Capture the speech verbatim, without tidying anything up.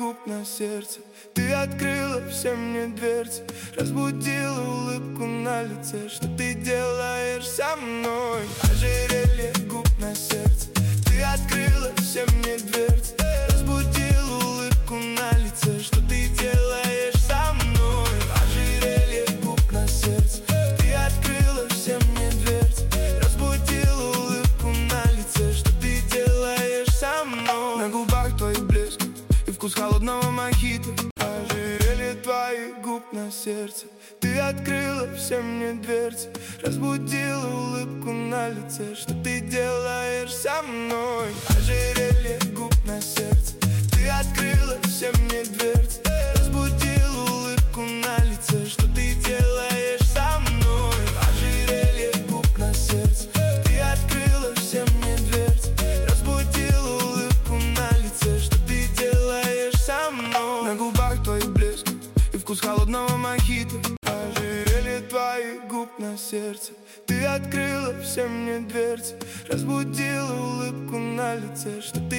губ на сердце. Ты открыла все мне дверцы, разбудила улыбку на лице. Что ты делаешь со мной? Ожерелье губ на сердце. Ты открыла все мне дверцы, разбудила улыбку на лице. Что ты делаешь со мной? Ожерелье губ на сердце. Ты открыла все мне дверцы, разбудила улыбку на лице. Что ты делаешь со мной? На губах твои блеск и вкус холодного мохито. Ожерелье твоих губ на сердце. Ты открыла все мне дверцы, разбудила улыбку на лице. Что ты делаешь со мной? Ожерелье губ на сердце. Ты открыла все мне дверцы, разбудила улыбку на лице. Что ты делаешь со мной? Ожерелье губ на сердце. Ты открыла все мне дверцы, разбудила улыбку на лице. Что ты делаешь со мной? На губах твои блеск и вкус холодного мохито. Ожерелье твоих губ на сердце. Ты открыла все мне дверцы, разбудила улыбку на лице. Что ты